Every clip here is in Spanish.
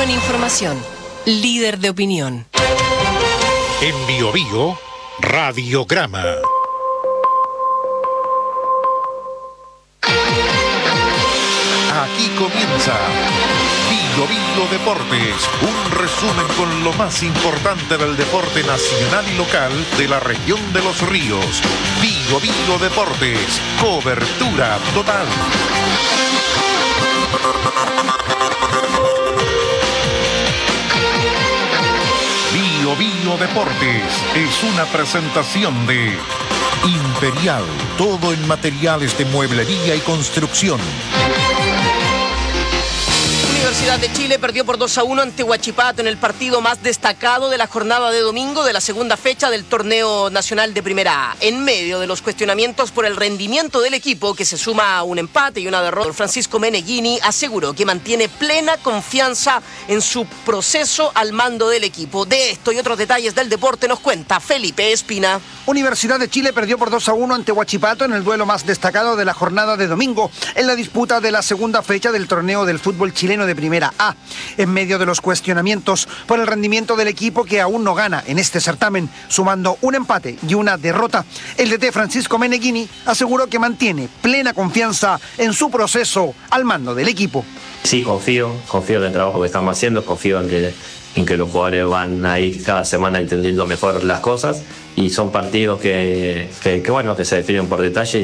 en información. Líder de opinión. En Bio Bio, Radiograma. Aquí comienza Bio Bio Deportes, un resumen con lo más importante del deporte nacional y local de la región de Los Ríos. Bio Bio Deportes, cobertura total. Bio Bio Deportes es una presentación de Imperial, todo en materiales de mueblería y construcción. Universidad de Chile perdió por 2-1 ante Huachipato en el partido más destacado de la jornada de domingo de la segunda fecha del torneo nacional de Primera A. En medio de los cuestionamientos por el rendimiento del equipo, que se suma a un empate y una derrota, Francisco Meneghini aseguró que mantiene plena confianza en su proceso al mando del equipo. De esto y otros detalles del deporte nos cuenta Felipe Espina. Universidad de Chile perdió por 2-1 ante Huachipato en el duelo más destacado de la jornada de domingo en la disputa de la segunda fecha del torneo del fútbol chileno de Primera A. En medio de los cuestionamientos por el rendimiento del equipo que aún no gana en este certamen, sumando un empate y una derrota, el DT Francisco Meneghini aseguró que mantiene plena confianza en su proceso al mando del equipo. Sí, confío en el trabajo que estamos haciendo, confío en que los jugadores van a ir cada semana entendiendo mejor las cosas, y son partidos que se definen por detalle, y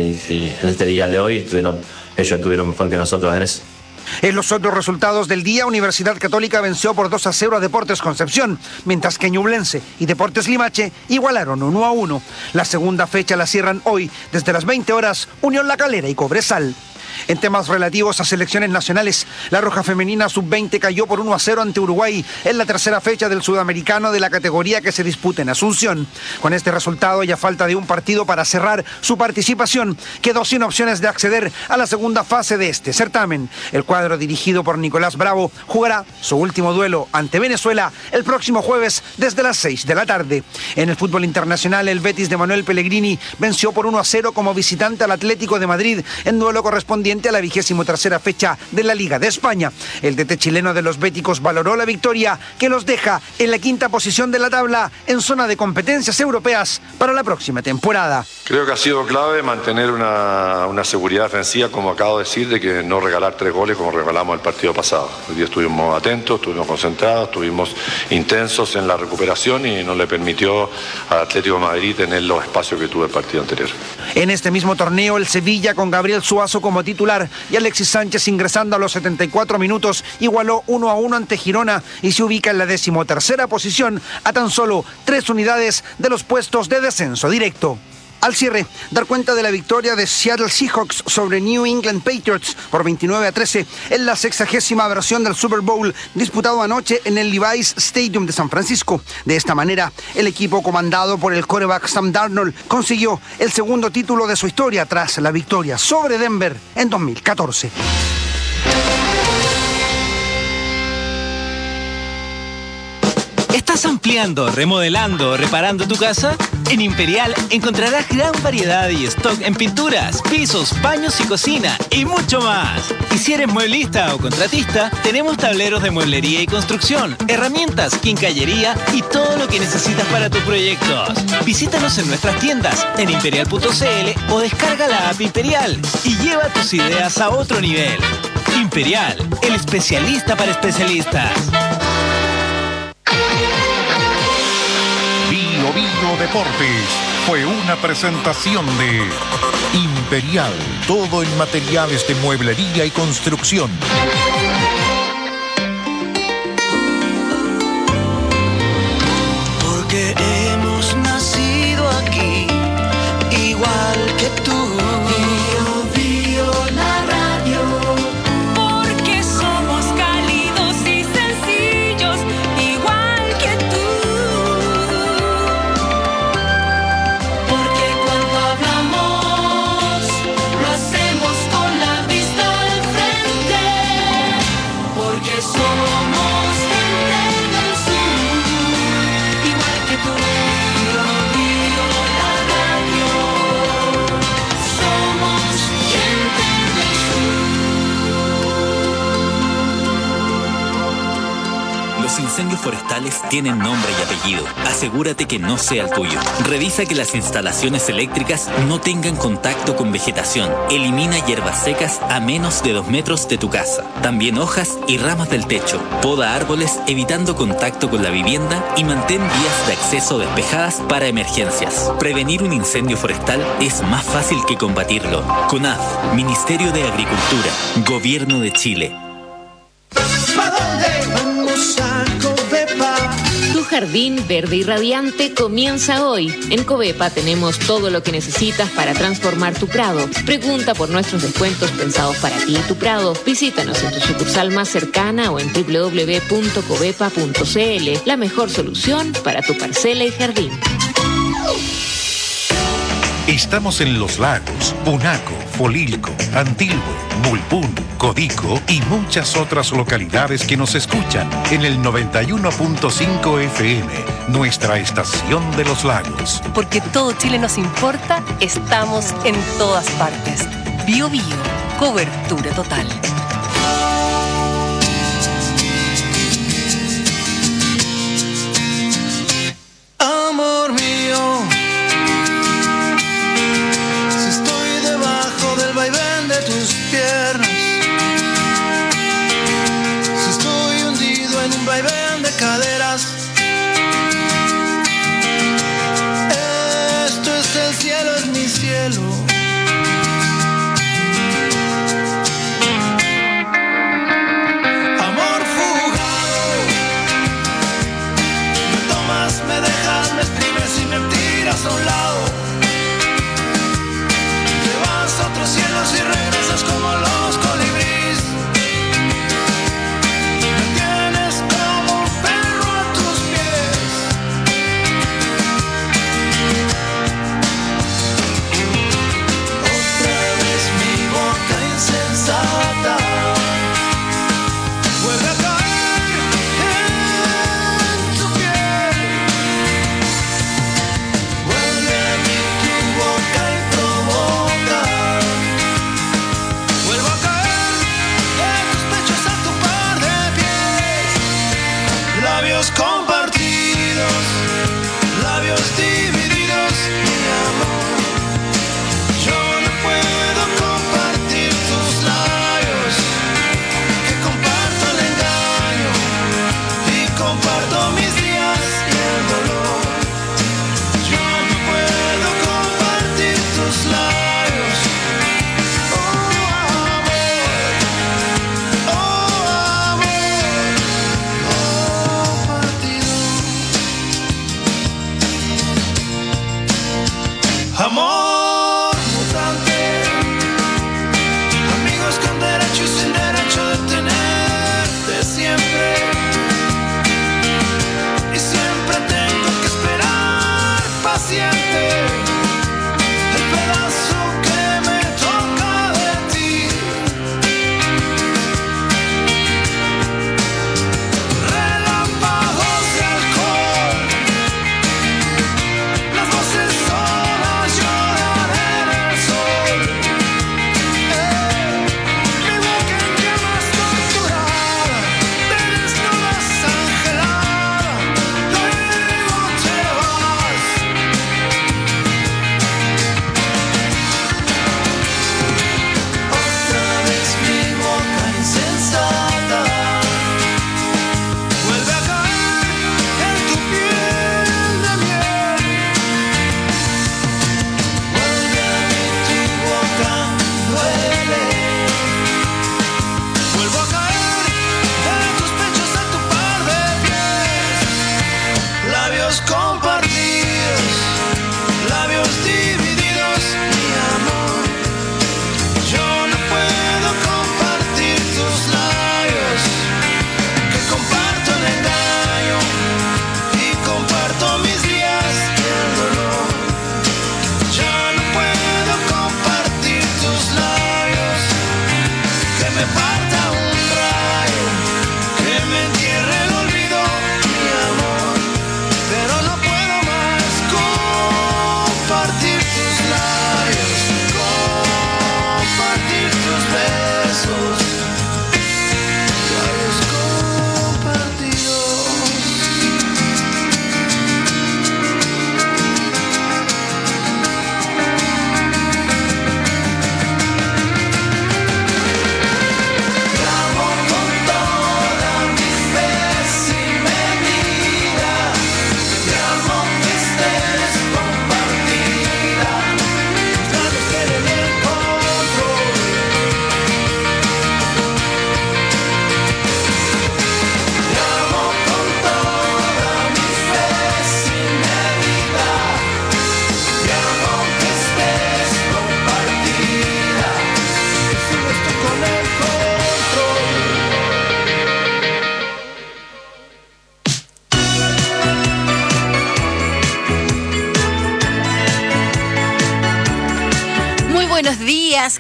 en este día de hoy ellos estuvieron mejor que nosotros en eso. En los otros resultados del día, Universidad Católica venció por 2-0 a Deportes Concepción, mientras que Ñublense y Deportes Limache igualaron 1-1. La segunda fecha la cierran hoy, desde las 20 horas, Unión La Calera y Cobresal. En temas relativos a selecciones nacionales, la Roja Femenina Sub-20 cayó por 1-0 ante Uruguay en la tercera fecha del Sudamericano de la categoría que se disputa en Asunción. Con este resultado y a falta de un partido para cerrar su participación, quedó sin opciones de acceder a la segunda fase de este certamen. El cuadro dirigido por Nicolás Bravo jugará su último duelo ante Venezuela el próximo jueves desde las 6 de la tarde. En el fútbol internacional, el Betis de Manuel Pellegrini venció por 1-0 como visitante al Atlético de Madrid en duelo correspondiente a la 23ª fecha de la Liga de España. El DT chileno de los béticos valoró la victoria, que los deja en la quinta posición de la tabla en zona de competencias europeas para la próxima temporada. Creo que ha sido clave mantener una seguridad defensiva, como acabo de decir, de que no regalar 3 goles como regalamos el partido pasado. Hoy día estuvimos atentos, estuvimos concentrados, estuvimos intensos en la recuperación y no le permitió al Atlético de Madrid tener los espacios que tuvo el partido anterior. En este mismo torneo, el Sevilla, con Gabriel Suazo como titular y Alexis Sánchez ingresando a los 74 minutos, igualó 1-1 ante Girona y se ubica en la 13ª posición, a tan solo 3 unidades de los puestos de descenso directo. Al cierre, dar cuenta de la victoria de Seattle Seahawks sobre New England Patriots por 29-13 en la 60ª versión del Super Bowl disputado anoche en el Levi's Stadium de San Francisco. De esta manera, el equipo comandado por el quarterback Sam Darnold consiguió el segundo título de su historia tras la victoria sobre Denver en 2014. ¿Estás ampliando, remodelando o reparando tu casa? En Imperial encontrarás gran variedad y stock en pinturas, pisos, baños y cocina y mucho más. Y si eres mueblista o contratista, tenemos tableros de mueblería y construcción, herramientas, quincallería y todo lo que necesitas para tus proyectos. Visítanos en nuestras tiendas en imperial.cl o descarga la app Imperial y lleva tus ideas a otro nivel. Imperial, el especialista para especialistas. Bio Bio Deportes fue una presentación de Imperial, todo en materiales de mueblería y construcción. Porque hemos nacido aquí, igual que tú. Bio Bio la radio. Porque somos cálidos y sencillos, igual que tú. Porque cuando hablamos, lo hacemos con la vista al frente. Porque somos gente del sur, igual que tú. Bio Bio la radio. Somos gente del sur. Los incendios forestales tienen nombre y apellido. Asegúrate que no sea el tuyo. Revisa que las instalaciones eléctricas no tengan contacto con vegetación. Elimina hierbas secas a menos de 2 metros de tu casa. También hojas y ramas del techo. Poda árboles evitando contacto con la vivienda y mantén vías de acceso despejadas para emergencias. Prevenir un incendio forestal es más fácil que combatirlo. CONAF, Ministerio de Agricultura, Gobierno de Chile. ¿Pa' dónde vamos a Covepa? Tu jardín verde y radiante comienza hoy. En Covepa tenemos todo lo que necesitas para transformar tu prado. Pregunta por nuestros descuentos pensados para ti y tu prado. Visítanos en tu sucursal más cercana o en www.covepa.cl. La mejor solución para tu parcela y jardín. Estamos en Los Lagos, Punaco, Folilco, Antilhue, Mulpún, Codico y muchas otras localidades que nos escuchan en el 91.5 FM, nuestra estación de Los Lagos. Porque todo Chile nos importa, estamos en todas partes. Bio Bio, cobertura total. Amor mío, si estoy debajo del vaivén de tus piernas, si estoy hundido en un vaivén de caderas, esto es el cielo, es mi cielo.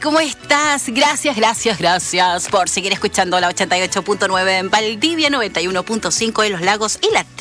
¿Cómo estás? Gracias por seguir escuchando la 88.9 en Valdivia, 91.5 en Los Lagos y la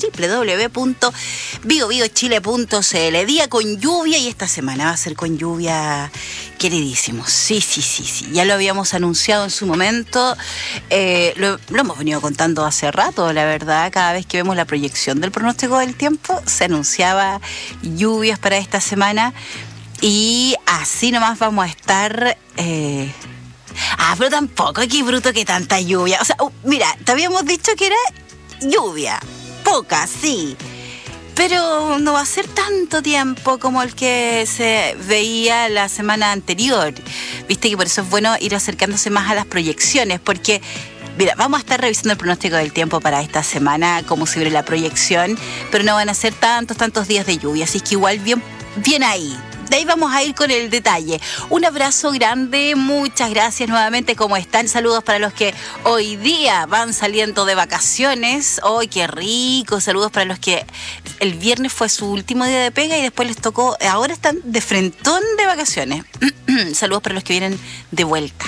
www.biobiochile.cl. Día con lluvia y esta semana va a ser con lluvia, queridísimos. Sí. Ya lo habíamos anunciado en su momento. Lo hemos venido contando hace rato, la verdad. Cada vez que vemos la proyección del pronóstico del tiempo, se anunciaba lluvias para esta semana. Y así nomás vamos a estar... pero tampoco, qué bruto que tanta lluvia. O sea, mira, te habíamos dicho que era lluvia. Poca, sí. Pero no va a ser tanto tiempo como el que se veía la semana anterior. Viste que por eso es bueno ir acercándose más a las proyecciones, porque... Mira, vamos a estar revisando el pronóstico del tiempo para esta semana, como se ve la proyección, pero no van a ser tantos días de lluvia, así que igual bien ahí. De ahí vamos a ir con el detalle. Un abrazo grande, muchas gracias nuevamente. ¿Cómo están? Saludos para los que hoy día van saliendo de vacaciones. ¡Ay, qué rico! Saludos para los que el viernes fue su último día de pega y después les tocó, ahora están de frentón de vacaciones. Saludos para los que vienen de vuelta.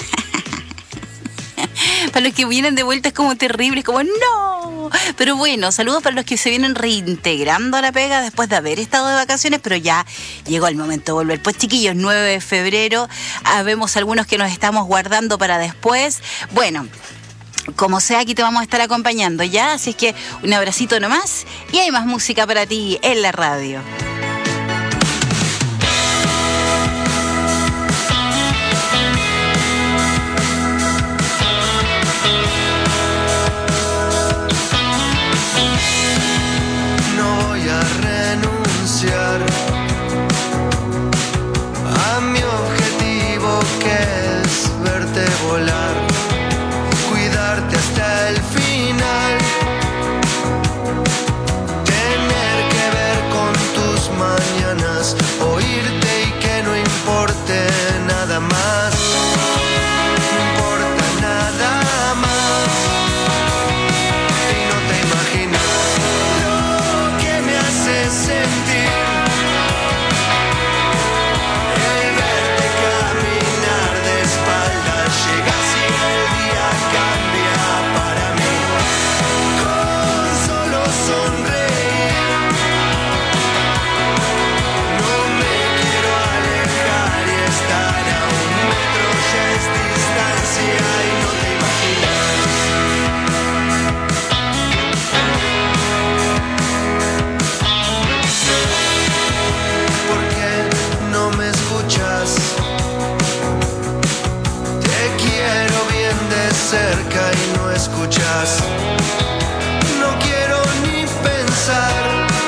Para los que vienen de vuelta es como terrible, es como ¡no! Pero bueno, saludos para los que se vienen reintegrando a la pega después de haber estado de vacaciones, pero ya llegó el momento de volver. Pues chiquillos, 9 de febrero, vemos algunos que nos estamos guardando para después. Bueno, como sea, aquí te vamos a estar acompañando ya, así es que un abracito nomás y hay más música para ti en la radio. A mi objetivo, que es verte volar, cuidarte hasta el final, tener que ver con tus mañanas, oírte y que no importe nada más, no importa nada más, y no te imaginas lo que me hace sentir. Cerca y no escuchas, no quiero ni pensar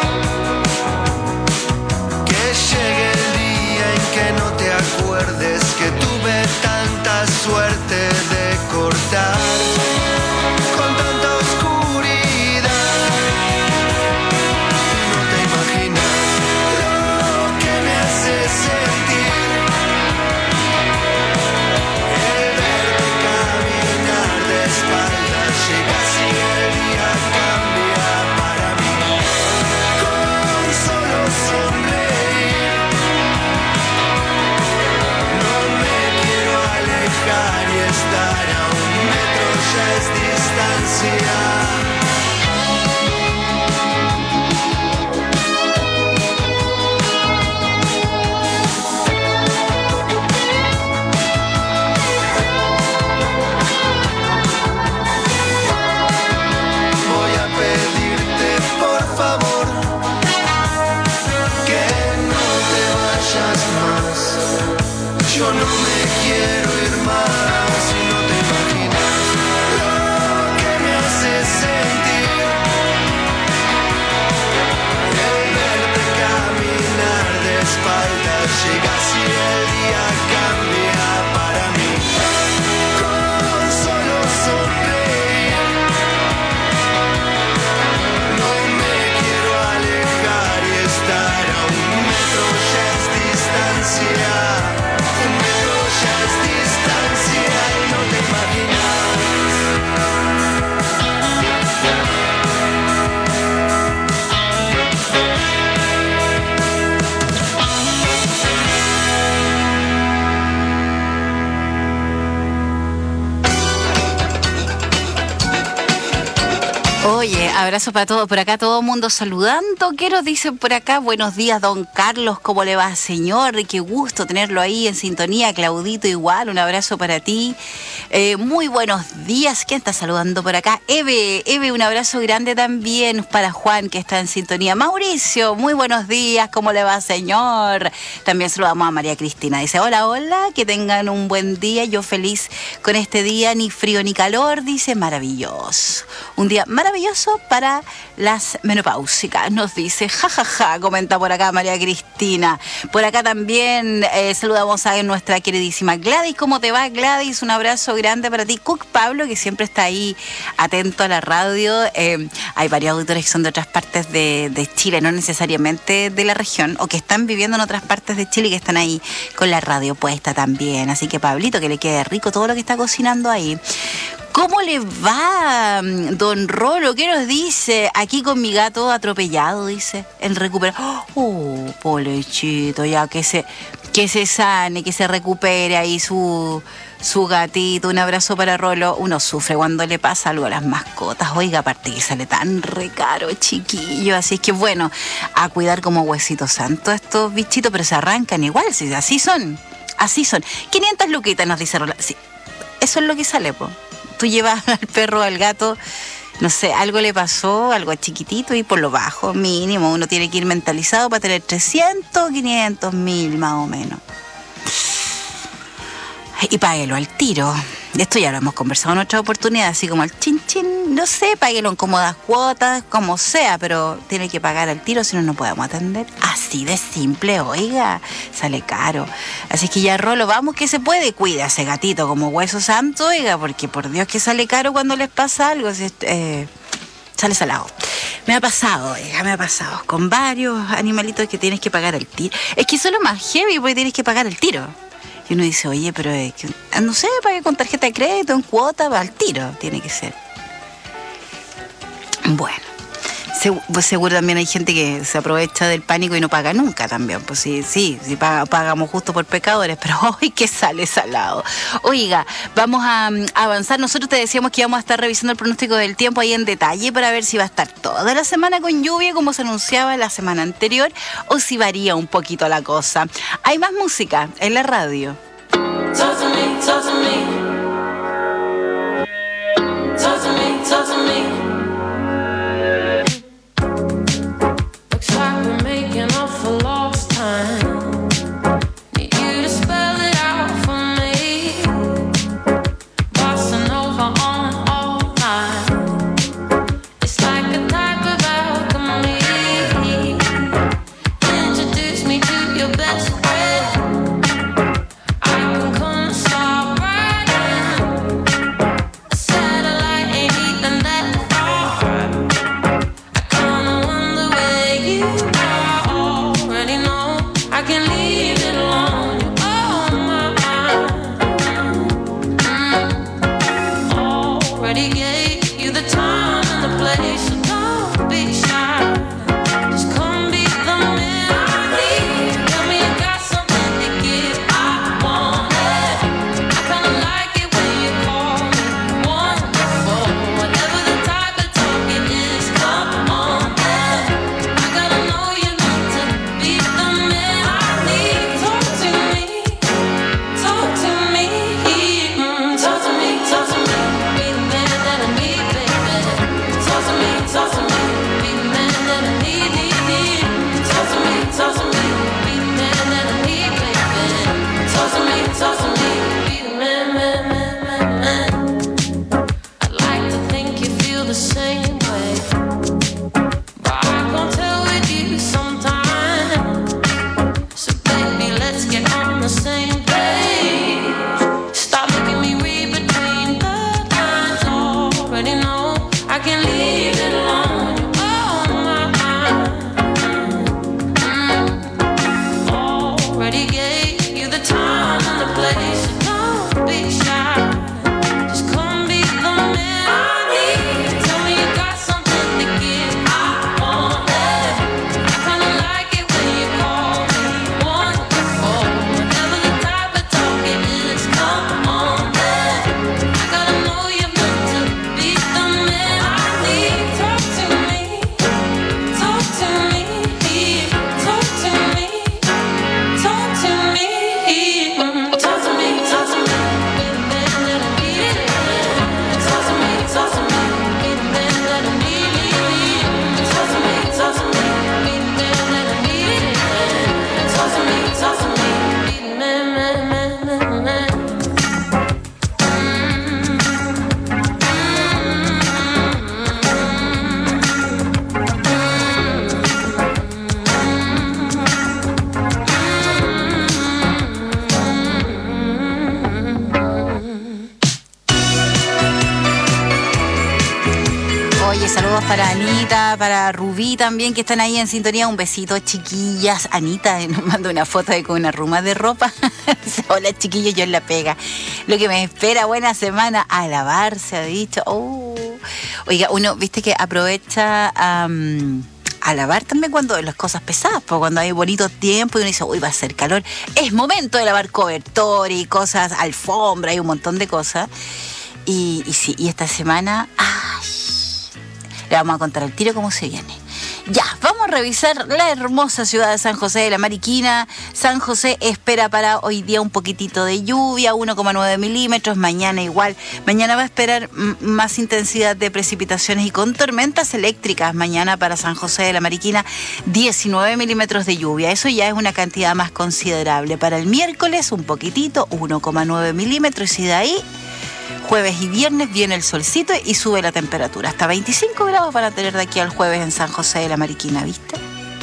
que llegue el día en que no te acuerdes que tuve tanta suerte de cortar con tanta oscuridad. No te imaginas lo que me hace sentir. Llegas y el día cambia para mí, con solo sonreír. No me quiero alejar y estar a 1 metro ya es distancia. Yo no me quiero ir más y no te imaginas lo que me hace Oye, abrazo para todos. Por acá todo el mundo saludando. ¿Qué nos dicen por acá? Buenos días, don Carlos. ¿Cómo le va, señor? Qué gusto tenerlo ahí en sintonía. Claudito igual, un abrazo para ti. Muy buenos días. ¿Quién está saludando por acá? Eve, un abrazo grande también para Juan, que está en sintonía. Mauricio, muy buenos días. ¿Cómo le va, señor? También saludamos a María Cristina. Dice, hola, que tengan un buen día. Yo feliz con este día, ni frío ni calor. Dice, maravilloso. Un día maravilloso para las menopáusicas, nos dice, jajaja, comenta por acá María Cristina. Por acá también saludamos a nuestra queridísima Gladys. ¿Cómo te va, Gladys? Un abrazo grande para ti. Cook Pablo, que siempre está ahí atento a la radio. Hay varios auditores que son de otras partes de Chile, no necesariamente de la región, o que están viviendo en otras partes de Chile y que están ahí con la radio puesta también. Así que, Pablito, que le quede rico todo lo que está cocinando ahí. ¿Cómo le va, don Rolo? ¿Qué nos dice? Aquí con mi gato atropellado, dice, el recuperado. Oh, pobrecito, ya que se sane, que se recupere ahí su gatito. Un abrazo para Rolo. Uno sufre cuando le pasa algo a las mascotas. Oiga, aparte que sale tan recaro, chiquillo. Así es que bueno, a cuidar como huesito santo estos bichitos, pero se arrancan igual, sí, así son. 500 luquitas, nos dice Rolo. Sí, eso es lo que sale, po. Tú llevas al perro, al gato, no sé, algo le pasó, algo chiquitito, y por lo bajo, mínimo, uno tiene que ir mentalizado para tener 300, 500 mil más o menos. Y páguelo al tiro. Esto ya lo hemos conversado en otra oportunidad, así como el chin chin, no sé, páguelo en cómodas cuotas, como sea, pero tiene que pagar al tiro, si no, no podemos atender. Así de simple, oiga, sale caro. Así que ya, Rolo, vamos que se puede, cuida a ese gatito como hueso santo, oiga, porque por Dios que sale caro cuando les pasa algo, sale salado. Me ha pasado, con varios animalitos que tienes que pagar al tiro. Es que eso es lo más heavy, porque tienes que pagar al tiro. Y uno dice, oye, pero no sé, pague con tarjeta de crédito, en cuota, al tiro, tiene que ser. Bueno, pues seguro también hay gente que se aprovecha del pánico y no paga nunca también. Pues sí, pagamos justo por pecadores, pero hoy que sale salado. Oiga, vamos a avanzar. Nosotros te decíamos que íbamos a estar revisando el pronóstico del tiempo ahí en detalle para ver si va a estar toda la semana con lluvia como se anunciaba la semana anterior o si varía un poquito la cosa. Hay más música en la radio. Talk to me, talk to me. Talk to me, talk to me. Looks like we're making up for lost time. Need you to spell it out for me. Bossa Nova on all night. It's like a type of alchemy. Introduce me to your best friend. I can come stop right now. A satellite ain't even that far. I kinda wonder where you are. Already know I can leave it alone. You're on my mind. Already gave you the time and the place, so don't be shy. Just come be the man I need. Tell me you got something to give. I want it. I kinda like it when you call me wonderful. Whatever the type of talk it is, come on then. I gotta know you need to be the man I need. Talk to me, talk to me, talk to me, talk to me. Be the man that I need. Oye, saludos para Anita, para Rubí también, que están ahí en sintonía. Un besito, chiquillas. Anita nos manda una foto de con una ruma de ropa. Dice, hola, chiquillos, yo en la pega. Lo que me espera, buena semana, a lavarse, ha dicho. Oiga, uno, viste que aprovecha a lavar también cuando las cosas pesadas, pues cuando hay bonito tiempo y uno dice, uy, va a ser calor. Es momento de lavar cobertor y cosas, alfombra y un montón de cosas. Y sí, y esta semana, le vamos a contar al tiro cómo se viene. Ya, vamos a revisar la hermosa ciudad de San José de la Mariquina. San José espera para hoy día un poquitito de lluvia, 1,9 milímetros. Mañana igual. Mañana va a esperar más intensidad de precipitaciones y con tormentas eléctricas. Mañana para San José de la Mariquina, 19 milímetros de lluvia. Eso ya es una cantidad más considerable. Para el miércoles, un poquitito, 1,9 milímetros. Y de ahí, jueves y viernes viene el solcito y sube la temperatura. Hasta 25 grados van a tener de aquí al jueves en San José de la Mariquina, ¿viste?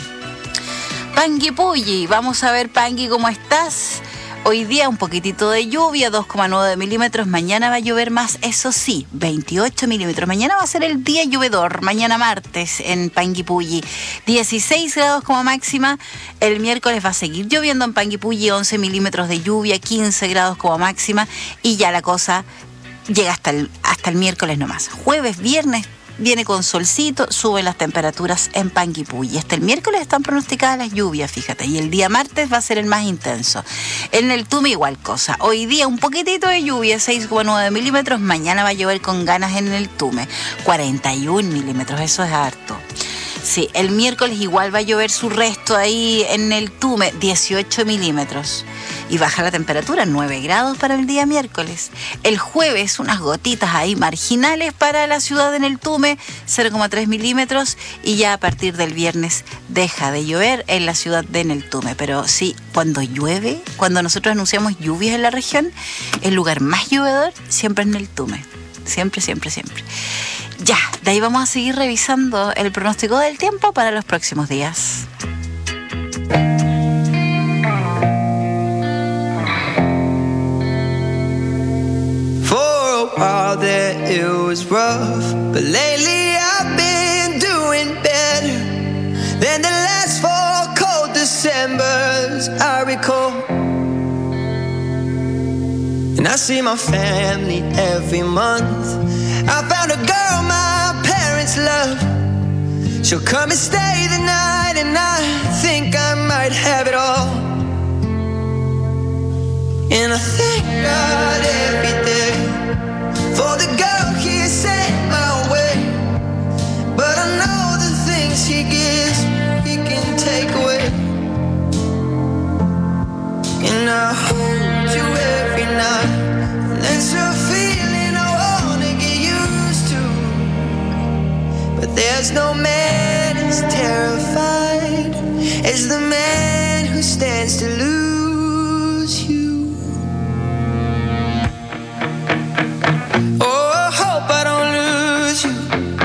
Pangui Pulli, vamos a ver, Pangui, ¿cómo estás? Hoy día un poquitito de lluvia, 2,9 milímetros. Mañana va a llover más, eso sí, 28 milímetros. Mañana va a ser el día llovedor, mañana martes en Pangui Pulli. 16 grados como máxima. El miércoles va a seguir lloviendo en Pangui Pulli, 11 milímetros de lluvia, 15 grados como máxima. Y ya la cosa llega hasta el miércoles nomás. Jueves, viernes viene con solcito, suben las temperaturas en Pangui Pulli. Hasta el miércoles están pronosticadas las lluvias, fíjate. Y el día martes va a ser el más intenso. En el Tume igual cosa. Hoy día un poquitito de lluvia, 6,9 milímetros. Mañana va a llover con ganas en el Tume. 41 milímetros, eso es harto. Sí, el miércoles igual va a llover su resto ahí en el Tume, 18 milímetros. Y baja la temperatura, 9 grados para el día miércoles. El jueves, unas gotitas ahí marginales para la ciudad en el Tume, 0,3 milímetros. Y ya a partir del viernes deja de llover en la ciudad de en el Tume. Pero sí, cuando llueve, cuando nosotros anunciamos lluvias en la región, el lugar más llovedor siempre es en el Tume. Siempre, siempre, siempre. Ya, de ahí vamos a seguir revisando el pronóstico del tiempo para los próximos días. For a while there it was rough, but lately I've been doing better than the last 4 cold Decembers I recall. And I see my family every month. I found a girl my parents love. She'll come and stay the night, and I think I might have it all. And I thank God every day for the girl He sent my way. But I know the things He gives, He can take away. And I hold you every night. That's a feeling I wanna get used to. But there's no man as terrified as the man who stands to lose you. Oh, I hope I don't lose you.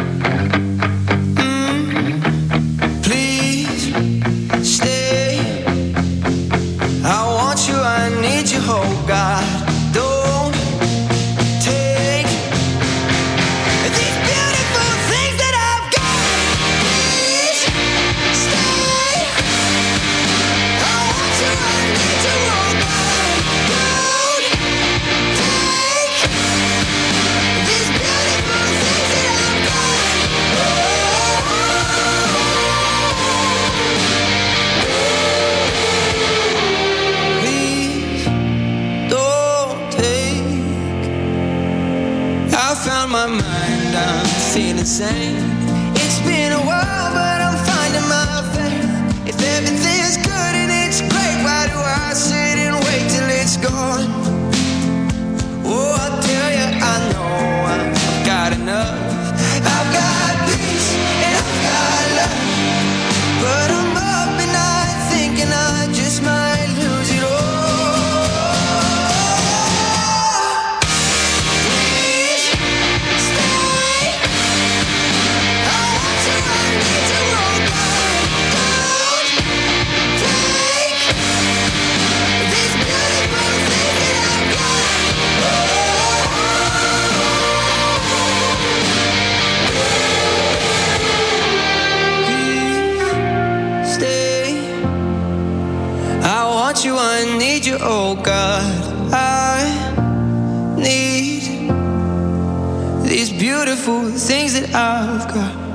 Please stay. I want you, I need you, oh God. Don't take these beautiful things that I've got. Please stay. I want you, I need you, oh God. Don't take these beautiful things that I've got. Please don't take. I found my mind, I'm feeling sane. It's been a while, but I'm finding my faith. If everything's good and it's great, why do I sit and wait till it's gone? Oh, I tell you, I know I've got enough. I've got peace and I've got love. But I'm up at night thinking I just might lose it all. Please stay. I want you, Oh God, I need these beautiful things that I've got.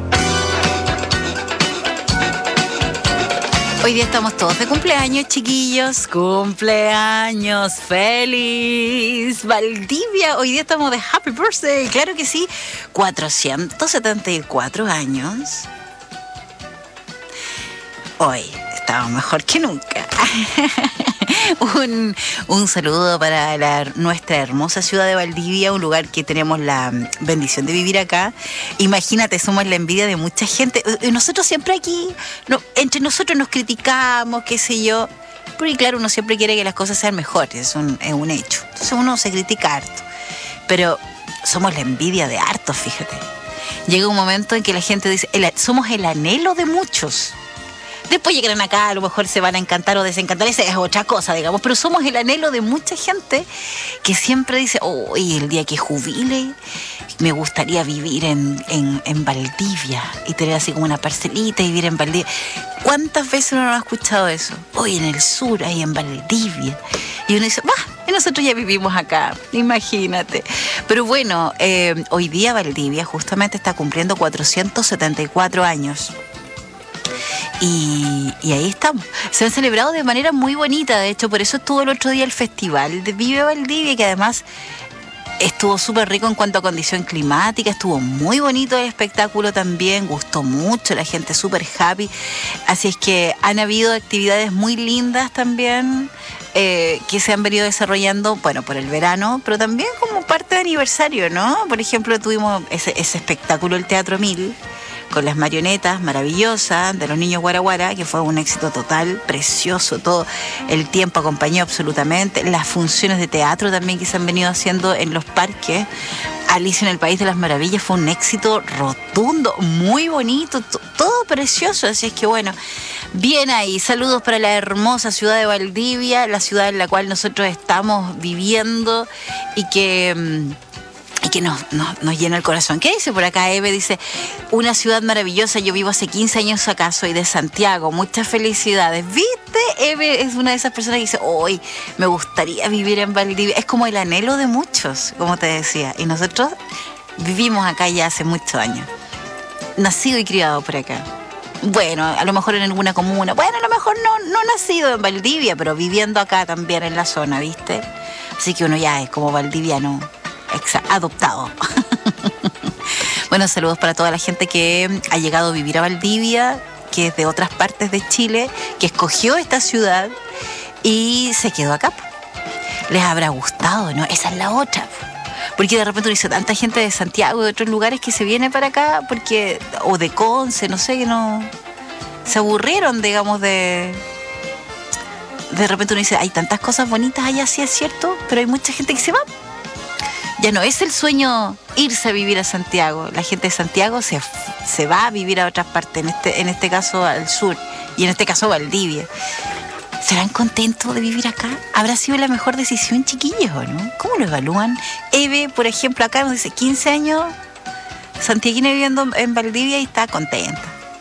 Hoy día estamos todos de cumpleaños, chiquillos. Cumpleaños feliz. Valdivia, hoy día estamos de happy birthday. Claro que sí. 474 años. Hoy estamos mejor que nunca. Un saludo para nuestra hermosa ciudad de Valdivia, un lugar que tenemos la bendición de vivir acá. Imagínate, somos la envidia de mucha gente. Nosotros siempre aquí, entre nosotros nos criticamos, qué sé yo. Porque claro, uno siempre quiere que las cosas sean mejores, es un hecho. Entonces uno se critica harto. Pero somos la envidia de hartos, fíjate. Llega un momento en que la gente dice, somos el anhelo de muchos. Después llegarán acá, a lo mejor se van a encantar o desencantar, esa es otra cosa, digamos, pero somos el anhelo de mucha gente que siempre dice, el día que jubile, me gustaría vivir en Valdivia y tener así como una parcelita y vivir en Valdivia. ¿Cuántas veces uno no ha escuchado eso? Hoy en el sur, ahí en Valdivia. Y uno dice, nosotros ya vivimos acá, imagínate. Pero bueno, hoy día Valdivia justamente está cumpliendo 474 años. Y ahí estamos. Se han celebrado de manera muy bonita. De hecho, por eso estuvo el otro día el festival de Vive Valdivia, que además estuvo súper rico en cuanto a condición climática. Estuvo muy bonito el espectáculo también. Gustó mucho, la gente súper happy. Así es que han habido actividades muy lindas también que se han venido desarrollando, bueno, por el verano, pero también como parte de aniversario, ¿no? Por ejemplo, tuvimos ese espectáculo, el Teatro 1000, con las marionetas maravillosas de los niños Guaraguara, que fue un éxito total, precioso, todo el tiempo acompañó absolutamente. Las funciones de teatro también que se han venido haciendo en los parques. Alicia en el País de las Maravillas fue un éxito rotundo, muy bonito, todo precioso. Así es que bueno, bien ahí. Saludos para la hermosa ciudad de Valdivia, la ciudad en la cual nosotros estamos viviendo y que nos llena el corazón. ¿Qué dice por acá? Eve dice, una ciudad maravillosa, yo vivo hace 15 años acá, soy de Santiago, muchas felicidades. ¿Viste? Eve es una de esas personas que dice, hoy me gustaría vivir en Valdivia. Es como el anhelo de muchos, como te decía. Y nosotros vivimos acá ya hace muchos años. Nacido y criado por acá. Bueno, a lo mejor en alguna comuna. Bueno, a lo mejor no nacido en Valdivia, pero viviendo acá también en la zona, ¿viste? Así que uno ya es como valdiviano adoptado. Bueno, saludos para toda la gente que ha llegado a vivir a Valdivia, que es de otras partes de Chile, que escogió esta ciudad y se quedó acá. Les habrá gustado, ¿no? Esa es la otra. Porque de repente uno dice, tanta gente de Santiago y de otros lugares que se viene para acá, porque o de Conce, no sé, que no se aburrieron, digamos, de repente uno dice, hay tantas cosas bonitas allá, sí es cierto, pero hay mucha gente que se va. Ya no es el sueño irse a vivir a Santiago. La gente de Santiago se va a vivir a otras partes, en este caso al sur, y en este caso Valdivia. ¿Serán contentos de vivir acá? ¿Habrá sido la mejor decisión, chiquillos, o no? ¿Cómo lo evalúan? Eve, por ejemplo, acá nos dice 15 años, santiaguina viviendo en Valdivia y está contenta.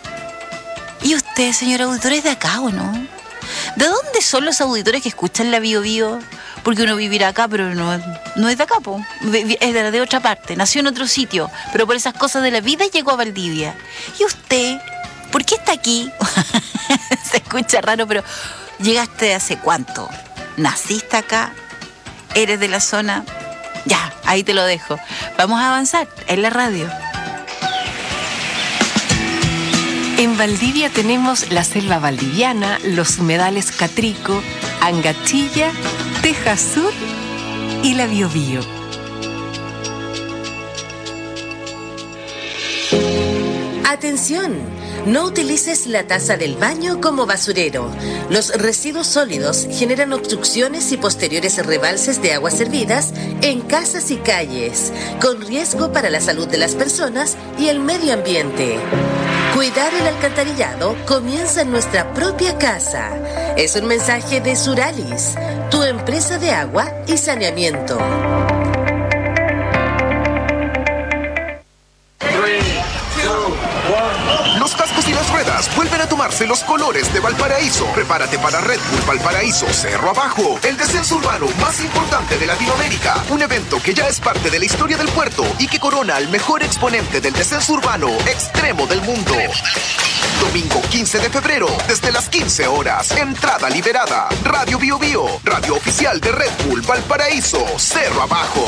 ¿Y usted, señor auditor, es de acá o no? ¿De dónde son los auditores que escuchan la Bio Bio? Porque uno vivirá acá, pero no es de acá, po. Es de otra parte. Nació en otro sitio, pero por esas cosas de la vida llegó a Valdivia. ¿Y usted? ¿Por qué está aquí? Se escucha raro, pero ¿llegaste hace cuánto? ¿Naciste acá? ¿Eres de la zona? Ya, ahí te lo dejo. Vamos a avanzar en la radio. En Valdivia tenemos la selva valdiviana, los humedales Catrico, Angachilla, Teja Sur y la Biobío. Atención, no utilices la taza del baño como basurero. Los residuos sólidos generan obstrucciones y posteriores rebalses de aguas servidas en casas y calles, con riesgo para la salud de las personas y el medio ambiente. Cuidar el alcantarillado comienza en nuestra propia casa. Es un mensaje de Suralis, tu empresa de agua y saneamiento. Los cascos y las ruedas vuelven a tu sumarse los colores de Valparaíso. Prepárate para Red Bull Valparaíso Cerro Abajo, el descenso urbano más importante de Latinoamérica. Un evento que ya es parte de la historia del puerto y que corona al mejor exponente del descenso urbano extremo del mundo. Domingo 15 de febrero, desde las 15 horas. Entrada liberada. Radio Bio Bio, radio oficial de Red Bull Valparaíso Cerro Abajo.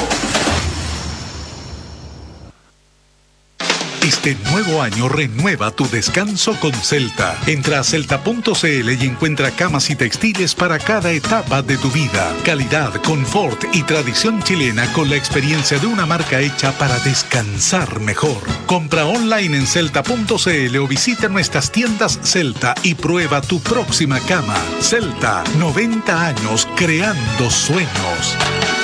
Este nuevo año renueva tu descanso con Celta. Entra a celta.cl y encuentra camas y textiles para cada etapa de tu vida. Calidad, confort y tradición chilena con la experiencia de una marca hecha para descansar mejor. Compra online en celta.cl o visita nuestras tiendas Celta y prueba tu próxima cama. Celta, 90 años creando sueños.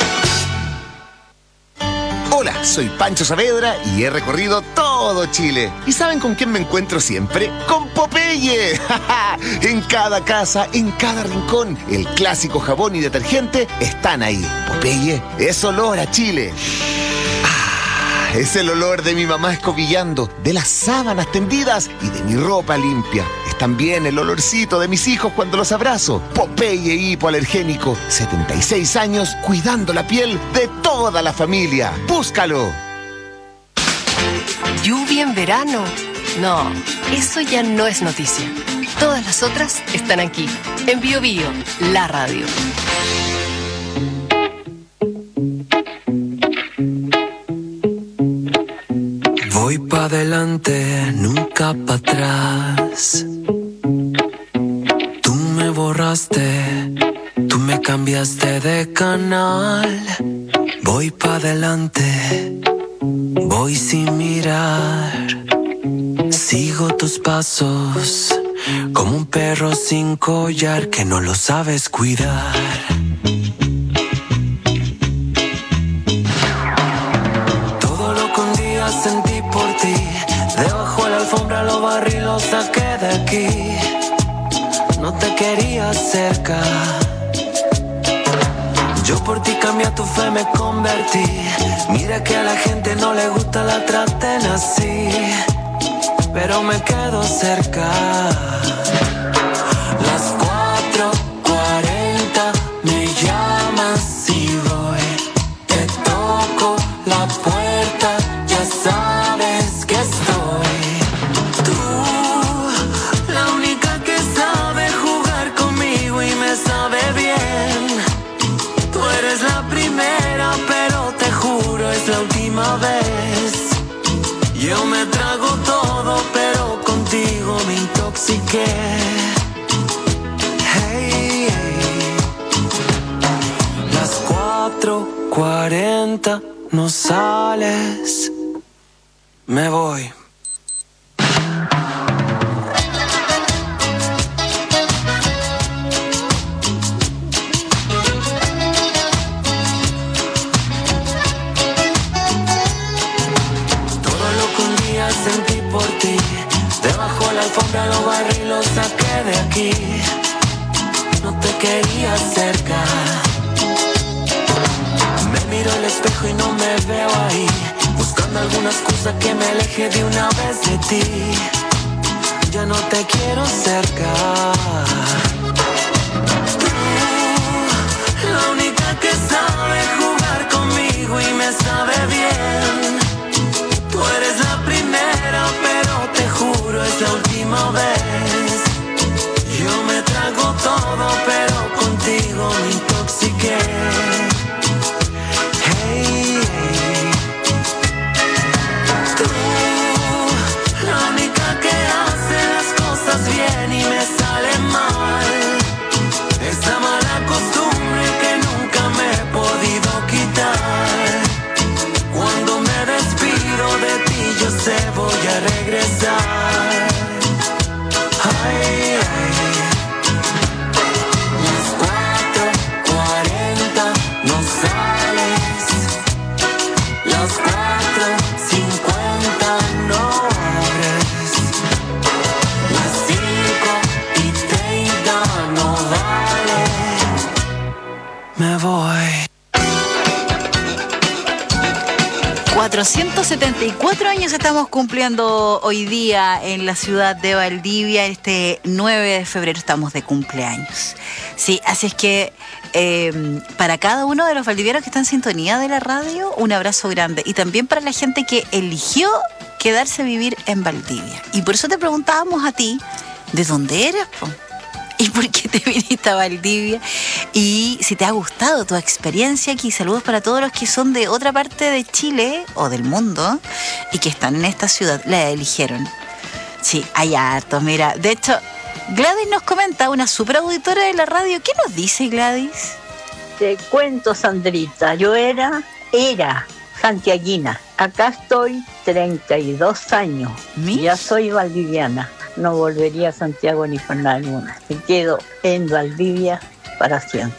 Hola, soy Pancho Saavedra y he recorrido todo Chile. ¿Y saben con quién me encuentro siempre? ¡Con Popeye! En cada casa, en cada rincón, el clásico jabón y detergente están ahí. Popeye es olor a Chile. Es el olor de mi mamá escobillando, de las sábanas tendidas y de mi ropa limpia. Es también el olorcito de mis hijos cuando los abrazo. Popeye hipoalergénico, 76 años cuidando la piel de toda la familia. ¡Búscalo! ¿Lluvia en verano? No, eso ya no es noticia. Todas las otras están aquí, en Bio Bio, la radio. Voy pa' adelante, nunca pa' atrás. Tú me borraste, tú me cambiaste de canal. Voy pa' adelante, voy sin mirar. Sigo tus pasos, como un perro sin collar que no lo sabes cuidar. Todo lo que un día sentí por ti, debajo de la alfombra lo barrí, lo saqué de aquí. No te quería cerca, yo por ti cambié a tu fe, me convertí. Mira que a la gente no le gusta, la traten así, pero me quedo cerca. Las 4:40 me llamas y voy. Te toco la puerta, ya sabes que estoy. Tú, la única que sabe jugar conmigo y me sabe bien. Tú eres la primera, pero te juro es la última vez. Yo me trago todo, pero contigo me intoxiqué. Hey, hey. Las 4:40 no sales, me voy. Sentí por ti, debajo de la alfombra lo barrí, lo saqué de aquí. No te quería cerca, me miro al espejo y no me veo ahí, buscando alguna excusa que me aleje de una vez de ti. Ya no te quiero cerca. Tú, la única que sabe jugar conmigo y me sabe bien. Tú eres la primera, pero te juro es la última vez. Yo me trago todo, pero contigo me intoxiqué. Hey, hey. Tú, la única que hace las cosas bien y me sale mal. Esa mala costumbre que nunca me he podido quitar. Cuando me despido de ti, yo sé voy a regresar. Ay, ay. Las 4:40 no sales. Las 4:50 no abres. Las 5:30 no vale. Me voy. 400 474 años estamos cumpliendo hoy día en la ciudad de Valdivia. Este 9 de febrero estamos de cumpleaños. Sí, así es que para cada uno de los valdivianos que están en sintonía de la radio, un abrazo grande. Y también para la gente que eligió quedarse a vivir en Valdivia. Y por eso te preguntábamos a ti, ¿de dónde eres, po? ¿Y por qué te viniste a Valdivia? Y si te ha gustado tu experiencia aquí, saludos para todos los que son de otra parte de Chile o del mundo y que están en esta ciudad, la eligieron. Sí, hay hartos, mira. De hecho, Gladys nos comenta, una super auditora de la radio. ¿Qué nos dice, Gladys? Te cuento, Sandrita, yo era santiaguina. Acá estoy 32 años. Ya soy valdiviana. No volvería a Santiago ni por nada alguna. Me quedo en Valdivia para siempre.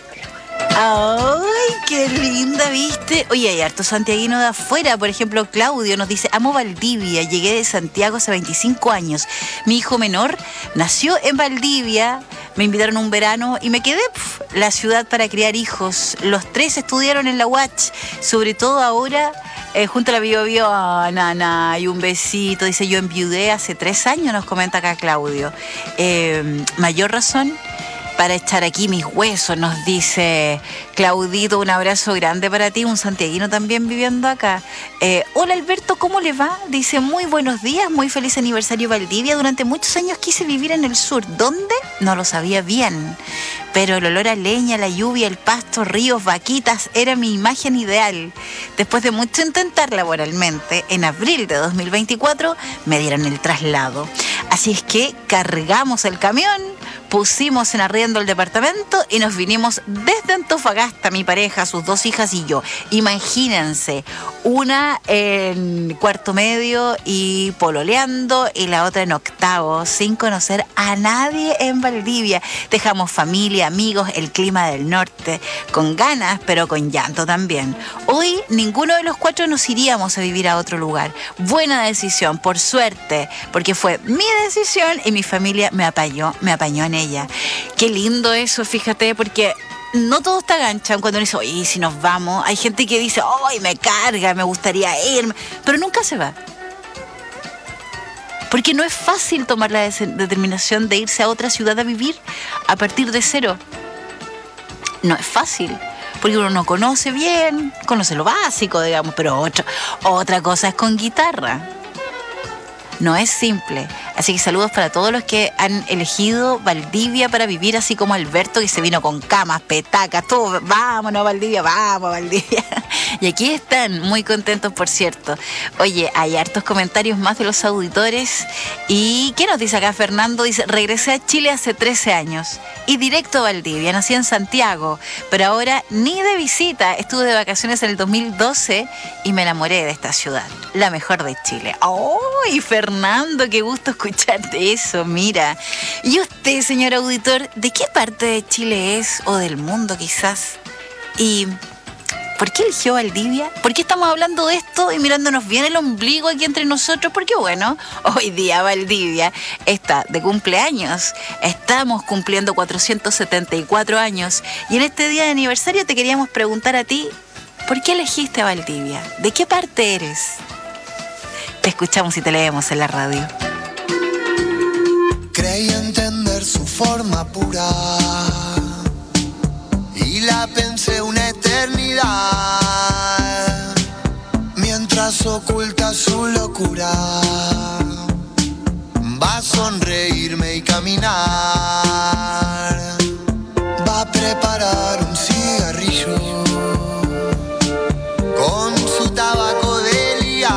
¡Ay, qué linda, viste! Oye, hay hartos santiaguinos de afuera. Por ejemplo, Claudio nos dice: amo Valdivia, llegué de Santiago hace 25 años. Mi hijo menor nació en Valdivia. Me invitaron un verano y me quedé la ciudad para criar hijos. Los 3 estudiaron en la UACH, sobre todo ahora junto a la Bio Bio. Nana, y un besito. Dice: yo enviudé hace 3 años, nos comenta acá Claudio. Mayor razón para echar aquí mis huesos, nos dice Claudito. Un abrazo grande para ti, un santiaguino también viviendo acá. Hola Alberto, ¿cómo le va? Dice: muy buenos días, muy feliz aniversario Valdivia. Durante muchos años quise vivir en el sur. ¿Dónde? No lo sabía bien, pero el olor a leña, la lluvia, el pasto, ríos, vaquitas era mi imagen ideal. Después de mucho intentar laboralmente, en abril de 2024 me dieron el traslado. Así es que cargamos el camión, pusimos en arriendo el departamento y nos vinimos desde Antofagasta, mi pareja, sus 2 hijas y yo. Imagínense, una en 4º medio y pololeando, y la otra en 8º, sin conocer a nadie en Valdivia. Dejamos familia, amigos, el clima del norte, con ganas, pero con llanto también. Hoy ninguno de los 4 nos iríamos a vivir a otro lugar. Buena decisión, por suerte, porque fue mi decisión y mi familia me apañó en ella. Qué lindo eso, fíjate, porque no todo está gancha. Cuando uno dice: oye, si nos vamos, hay gente que dice: ay, me carga, me gustaría irme, pero nunca se va. Porque no es fácil tomar la determinación de irse a otra ciudad a vivir a partir de cero. No es fácil, porque uno no conoce bien, conoce lo básico, digamos, pero otra cosa es con guitarra. No es simple. Así que saludos para todos los que han elegido Valdivia para vivir, así como Alberto, que se vino con camas, petacas, todo. Vámonos a Valdivia, vamos a Valdivia. Y aquí están, muy contentos, por cierto. Oye, hay hartos comentarios más de los auditores. ¿Y qué nos dice acá Fernando? Dice: regresé a Chile hace 13 años y directo a Valdivia. Nací en Santiago, pero ahora ni de visita. Estuve de vacaciones en el 2012 y me enamoré de esta ciudad, la mejor de Chile. ¡Ay, Fernando, qué gusto escucharte eso! Mira, y usted, señor auditor, ¿de qué parte de Chile es, o del mundo quizás? ¿Y por qué eligió Valdivia? ¿Por qué estamos hablando de esto y mirándonos bien el ombligo aquí entre nosotros? Porque bueno, hoy día Valdivia está de cumpleaños. Estamos cumpliendo 474 años. Y en este día de aniversario te queríamos preguntar a ti: ¿por qué elegiste a Valdivia? ¿De qué parte eres? Te escuchamos y te leemos en la radio. Creí entender su forma pura y la pensé una eternidad, mientras oculta su locura. Va a sonreírme y caminar, va a preparar un cigarrillo con su tabaco de liar.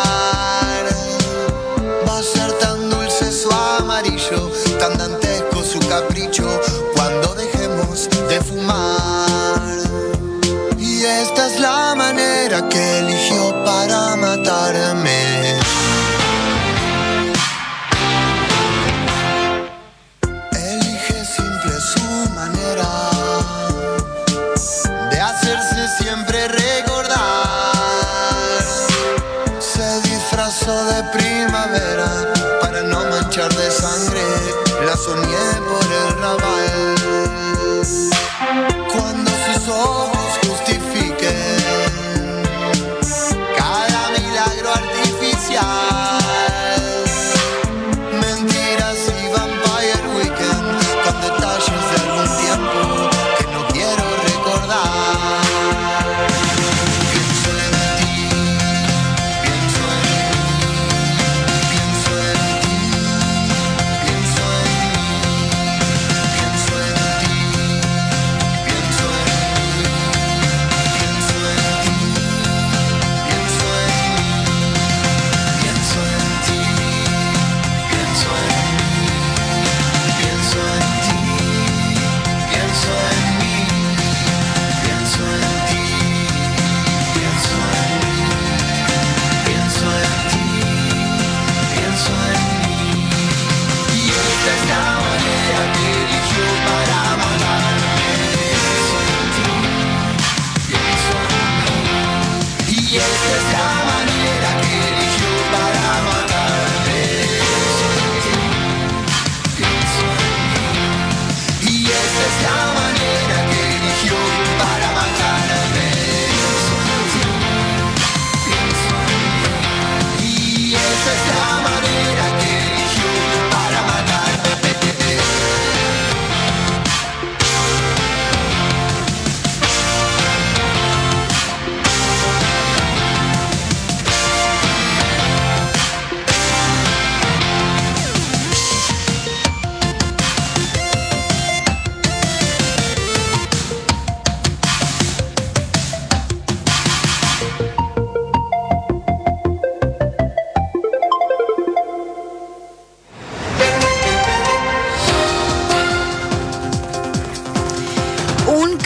Va a ser tan dulce su amarillo, tan dantesco su capricho, cuando dejemos de fumar. Y esta es la manera que eligió para matarme. Elige simple su manera de hacerse siempre recordar. Se disfrazó de primavera para no manchar de sangre, la soñé por el rabal. Cuando sus ojos justifiquen cada milagro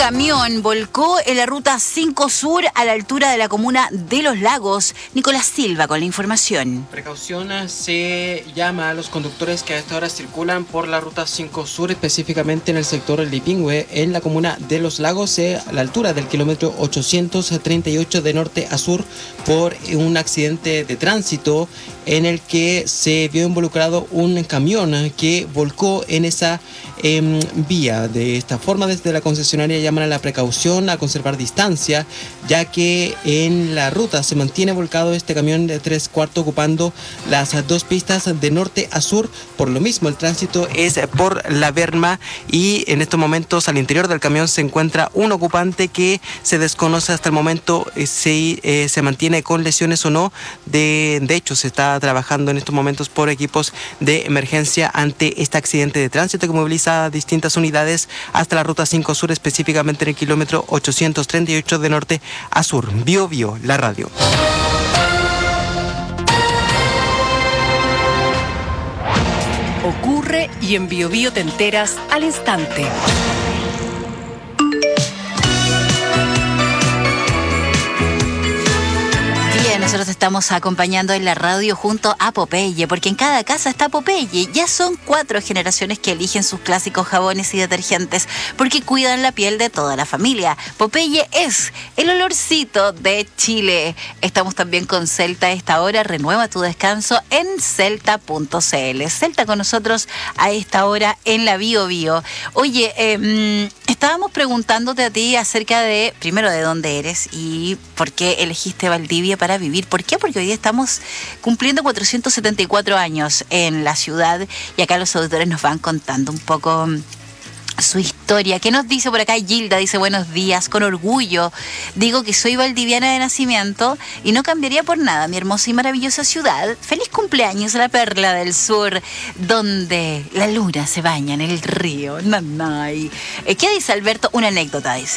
camión volcó en la ruta 5 Sur a la altura de la comuna de Los Lagos. Nicolás Silva con la información. Precaución se llama a los conductores que a esta hora circulan por la ruta 5 Sur, específicamente en el sector Lipingüe, en la comuna de Los Lagos, a la altura del kilómetro 838 de norte a sur, por un accidente de tránsito en el que se vio involucrado un camión que volcó en esa vía. De esta forma, desde la concesionaria llaman a la precaución, a conservar distancia, ya que en la ruta se mantiene volcado este camión de 3/4 ocupando las dos pistas de norte a sur. Por lo mismo, el tránsito es por la berma y en estos momentos al interior del camión se encuentra un ocupante que se desconoce hasta el momento si se mantiene con lesiones o no. De hecho, se está trabajando en estos momentos por equipos de emergencia ante este accidente de tránsito que moviliza distintas unidades hasta la ruta 5 Sur, específicamente en el kilómetro 838 de norte a sur. Bio Bio, la radio. Ocurre y en Bio Bio te enteras al instante. Nosotros estamos acompañando en la radio junto a Popeye, porque en cada casa está Popeye. Ya son 4 generaciones que eligen sus clásicos jabones y detergentes porque cuidan la piel de toda la familia. Popeye es el olorcito de Chile. Estamos también con Celta a esta hora. Renueva tu descanso en celta.cl. Celta con nosotros a esta hora en la Bio Bio. Oye, estábamos preguntándote a ti acerca de, primero, de dónde eres y por qué elegiste Valdivia para vivir. ¿Por qué? Porque hoy día estamos cumpliendo 474 años en la ciudad y acá los auditores nos van contando un poco su historia. ¿Qué nos dice por acá? Gilda dice: buenos días, con orgullo digo que soy valdiviana de nacimiento y no cambiaría por nada mi hermosa y maravillosa ciudad. Feliz cumpleaños a la Perla del Sur, donde la luna se baña en el río Nanay. ¿Qué dice Alberto? Una anécdota dice.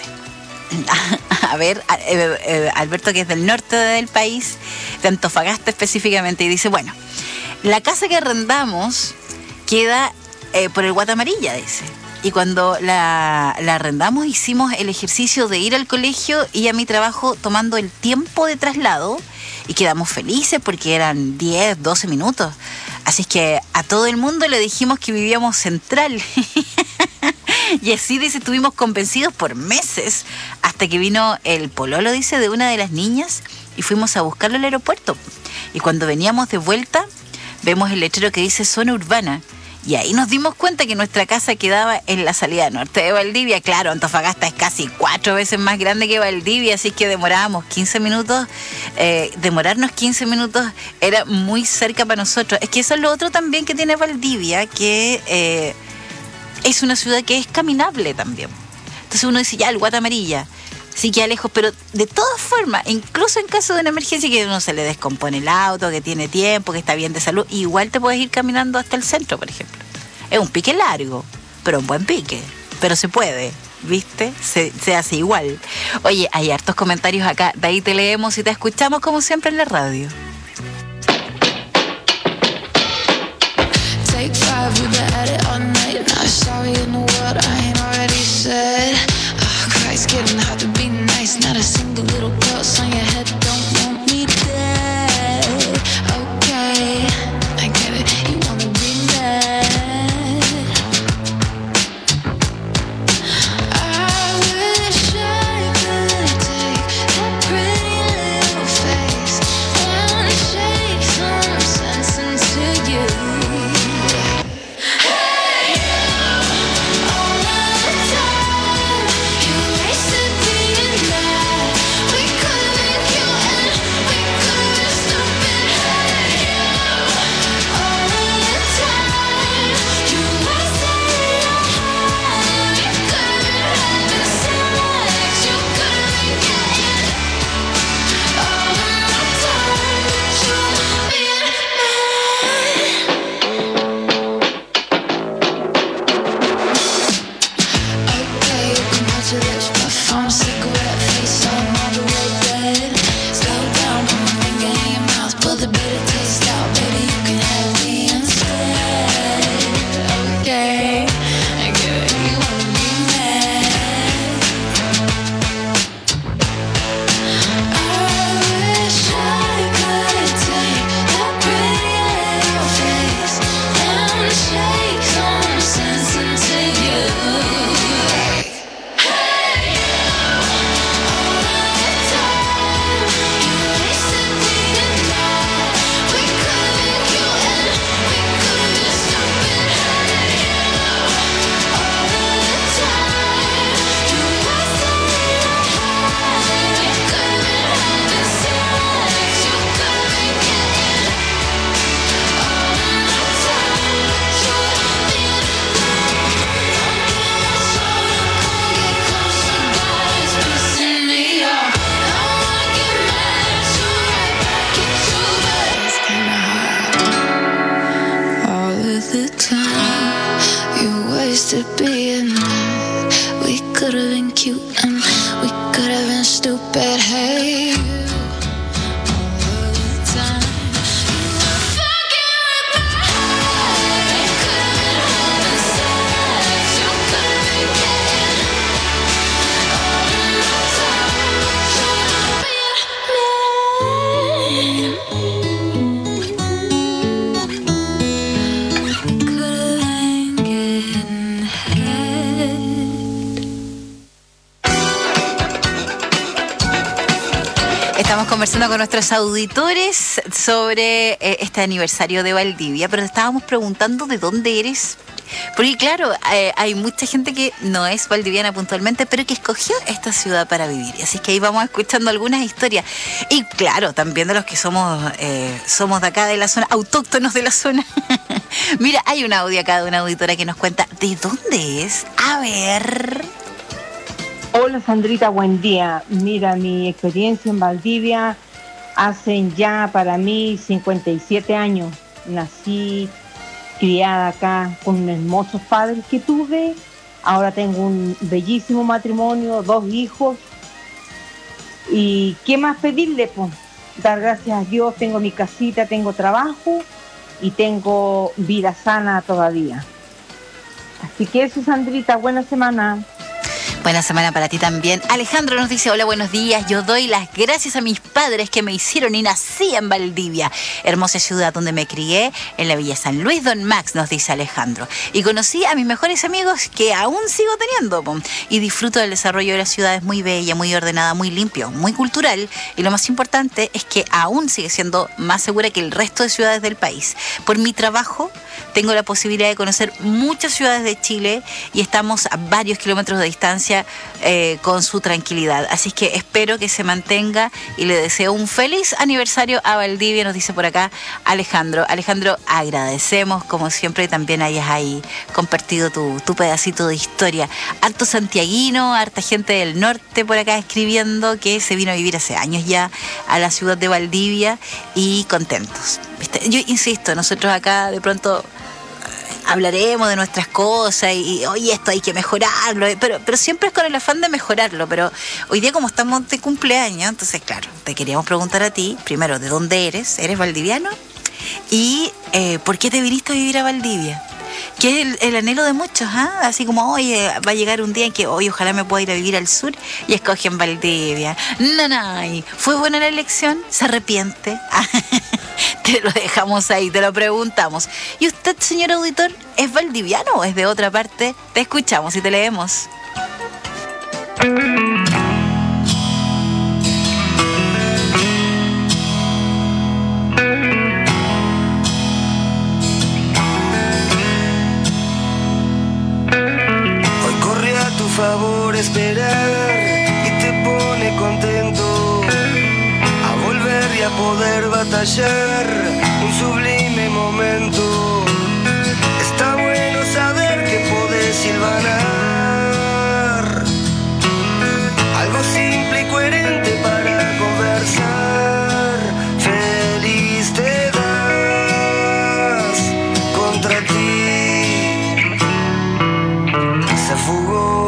A ver, Alberto, que es del norte del país, de Antofagasta específicamente, y dice: bueno, la casa que arrendamos queda por el Guatamarilla, dice. Y cuando la arrendamos hicimos el ejercicio de ir al colegio y a mi trabajo tomando el tiempo de traslado y quedamos felices porque eran 10, 12 minutos. Así es que a todo el mundo le dijimos que vivíamos central. Y así, dice, estuvimos convencidos por meses hasta que vino el pololo, dice, de una de las niñas y fuimos a buscarlo al aeropuerto. Y cuando veníamos de vuelta, vemos el letrero que dice zona urbana. Y ahí nos dimos cuenta que nuestra casa quedaba en la salida norte de Valdivia. Claro, Antofagasta es casi 4 veces más grande que Valdivia, así que demorábamos 15 minutos. Demorarnos 15 minutos era muy cerca para nosotros. Es que eso es lo otro también que tiene Valdivia, que es una ciudad que es caminable también. Entonces uno dice, ya, el Guatamarilla sí queda lejos, pero de todas formas, incluso en caso de una emergencia que uno se le descompone el auto, que tiene tiempo, que está bien de salud, igual te puedes ir caminando hasta el centro, por ejemplo. Es un pique largo, pero un buen pique, pero se puede, ¿viste? Se hace igual. Oye, hay hartos comentarios acá, de ahí te leemos y te escuchamos como siempre en la radio. Take 5 with the edit all night. Not sorry in the world I ain't already said. Oh, Christ, getting hard to be nice. Not a single little pulse on your head. Don't want me dead. Okay, I get it. You wanna be mad. I wish I could take that pretty little face and used to be enough. We could have been cute and we could have been stupid. Hey, you, all the time. Estamos conversando con nuestros auditores sobre este aniversario de Valdivia, pero te estábamos preguntando de dónde eres. Porque claro, hay mucha gente que no es valdiviana puntualmente, pero que escogió esta ciudad para vivir. Así que ahí vamos escuchando algunas historias. Y claro, también de los que somos de acá de la zona, autóctonos de la zona. Mira, hay un audio acá de una auditora que nos cuenta de dónde es. A ver. Hola Sandrita, buen día. Mira, mi experiencia en Valdivia hacen ya para mí 57 años. Nací criada acá con hermosos padres que tuve. Ahora tengo un bellísimo matrimonio, 2 hijos. ¿Y qué más pedirle? Pues dar gracias a Dios, tengo mi casita, tengo trabajo y tengo vida sana todavía. Así que eso, Sandrita, buena semana. Buena semana para ti también. Alejandro nos dice, hola, buenos días. Yo doy las gracias a mis padres que me hicieron y nací en Valdivia, hermosa ciudad donde me crié, en la Villa San Luis. Don Max, nos dice Alejandro. Y conocí a mis mejores amigos que aún sigo teniendo. Y disfruto del desarrollo de la ciudad. Es muy bella, muy ordenada, muy limpio, muy cultural. Y lo más importante es que aún sigue siendo más segura que el resto de ciudades del país. Por mi trabajo, tengo la posibilidad de conocer muchas ciudades de Chile y estamos a varios kilómetros de distancia con su tranquilidad. Así que espero que se mantenga y le deseo un feliz aniversario a Valdivia, nos dice por acá Alejandro. Alejandro, agradecemos como siempre también hayas ahí compartido tu pedacito de historia. Harto santiaguino, harta gente del norte por acá escribiendo que se vino a vivir hace años ya a la ciudad de Valdivia y contentos. ¿Viste? Yo insisto, nosotros acá de pronto hablaremos de nuestras cosas y oye, esto hay que mejorarlo, pero siempre es con el afán de mejorarlo. Pero hoy día, como estamos de cumpleaños, entonces claro, te queríamos preguntar a ti, primero, ¿de dónde eres? ¿Eres valdiviano? Y ¿por qué te viniste a vivir a Valdivia? Que es el anhelo de muchos, ¿ah? Así como, oye, va a llegar un día en que, oye, ojalá me pueda ir a vivir al sur y escogen Valdivia. No, ¿fue buena la elección? ¿Se arrepiente? Te lo dejamos ahí, te lo preguntamos. ¿Y usted, señor auditor, es valdiviano o es de otra parte? Te escuchamos y te leemos. Favor esperar y te pone contento a volver y a poder batallar un sublime momento. Está bueno saber que podés silbanar algo simple y coherente para conversar. Feliz te das contra ti, se fugó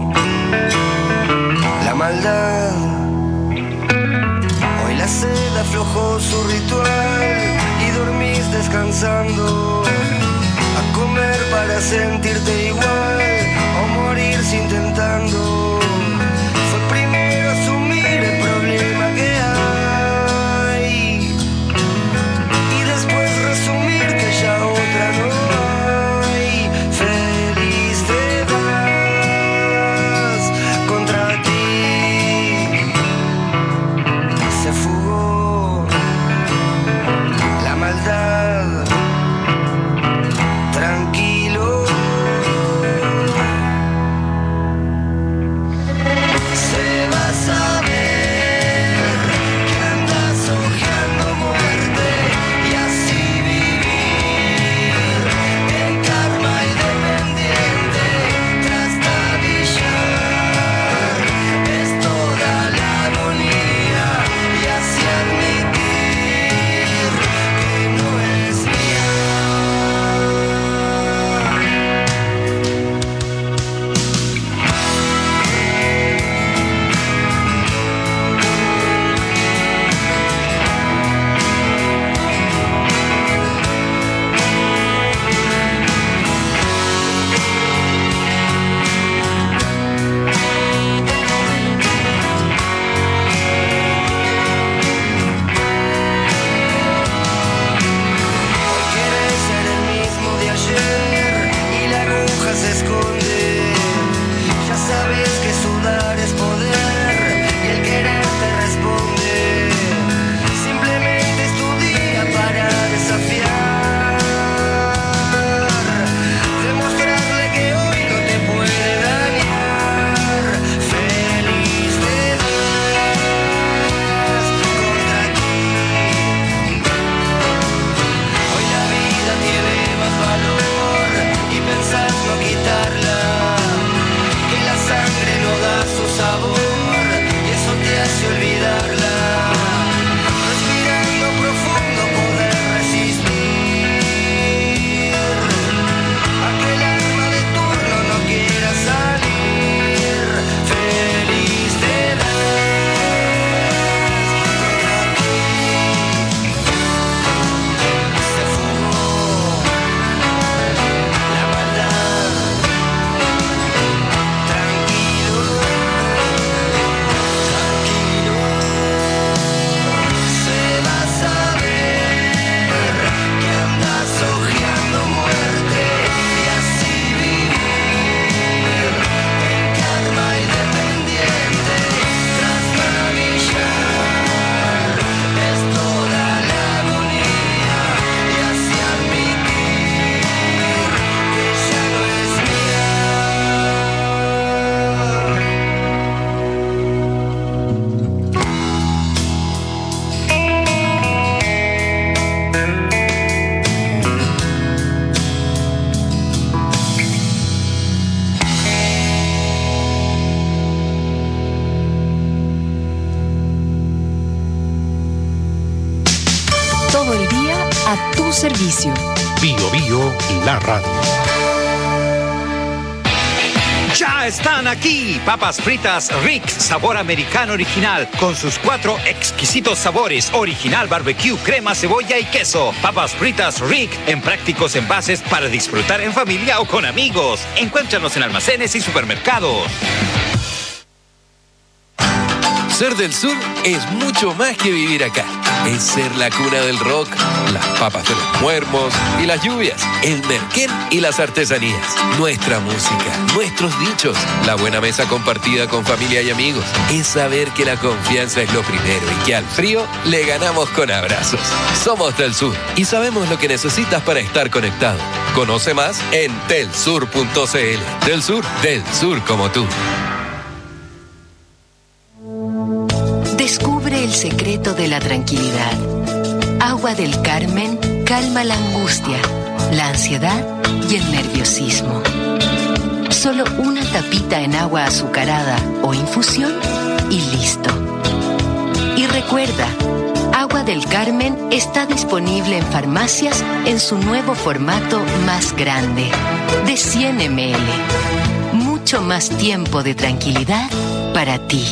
maldad. Hoy la sed aflojó su ritual y dormís descansando, a comer para sentirte igual o morirse intentando. Fue primero asumir el problema que hay y después resumir que ya otra no hay. Feliz te das contra ti. beneficio. Bio Bio, la radio. Ya están aquí, papas fritas Rick, sabor americano original, con sus 4 exquisitos sabores, original barbecue, crema, cebolla y queso. Papas fritas Rick, en prácticos envases para disfrutar en familia o con amigos. Encuéntranos en almacenes y supermercados. Ser del sur es mucho más que vivir acá. Es ser la cuna del rock, las papas de los muermos y las lluvias, el merquén y las artesanías, nuestra música, nuestros dichos, la buena mesa compartida con familia y amigos. Es saber que la confianza es lo primero y que al frío le ganamos con abrazos. Somos del sur y sabemos lo que necesitas para estar conectado. Conoce más en telsur.cl. Del sur como tú. Descubre el secreto de la tranquilidad. Agua del Carmen calma la angustia, la ansiedad y el nerviosismo. Solo una tapita en agua azucarada o infusión y listo. Y recuerda, Agua del Carmen está disponible en farmacias en su nuevo formato más grande, de 100 ml. Mucho más tiempo de tranquilidad para ti.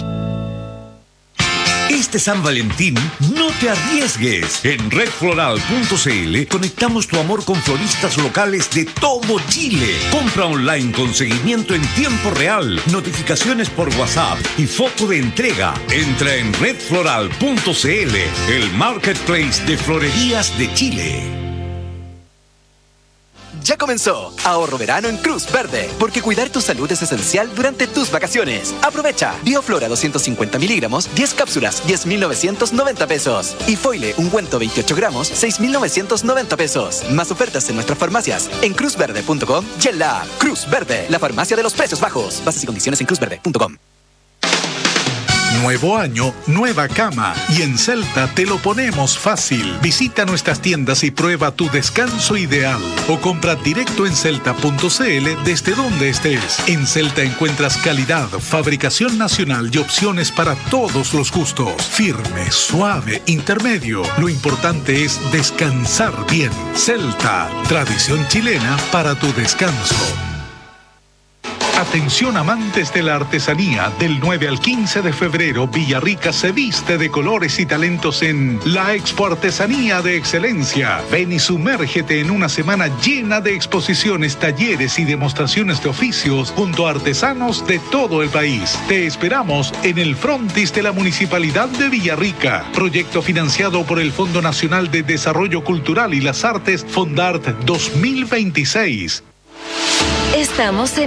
Este San Valentín, no te arriesgues. En redfloral.cl conectamos tu amor con floristas locales de todo Chile. Compra online con seguimiento en tiempo real, notificaciones por WhatsApp y foto de entrega. Entra en redfloral.cl, el marketplace de florerías de Chile. Ya comenzó Ahorro Verano en Cruz Verde, porque cuidar tu salud es esencial durante tus vacaciones. Aprovecha Bioflora 250 miligramos, 10 cápsulas, 10.990 pesos. Y Foile ungüento 28 gramos, 6.990 pesos. Más ofertas en nuestras farmacias, en cruzverde.com y en la app Cruz Verde, la farmacia de los precios bajos. Bases y condiciones en cruzverde.com. Nuevo año, nueva cama. Y en Celta te lo ponemos fácil. Visita nuestras tiendas y prueba tu descanso ideal. O compra directo en celta.cl desde donde estés. En Celta encuentras calidad, fabricación nacional y opciones para todos los gustos. Firme, suave, intermedio. Lo importante es descansar bien. Celta, tradición chilena para tu descanso. Atención amantes de la artesanía, del 9 al 15 de febrero, Villarrica se viste de colores y talentos en la Expo Artesanía de Excelencia. Ven y sumérgete en una semana llena de exposiciones, talleres y demostraciones de oficios junto a artesanos de todo el país. Te esperamos en el frontis de la Municipalidad de Villarrica. Proyecto financiado por el Fondo Nacional de Desarrollo Cultural y las Artes, Fondart 2026. Estamos en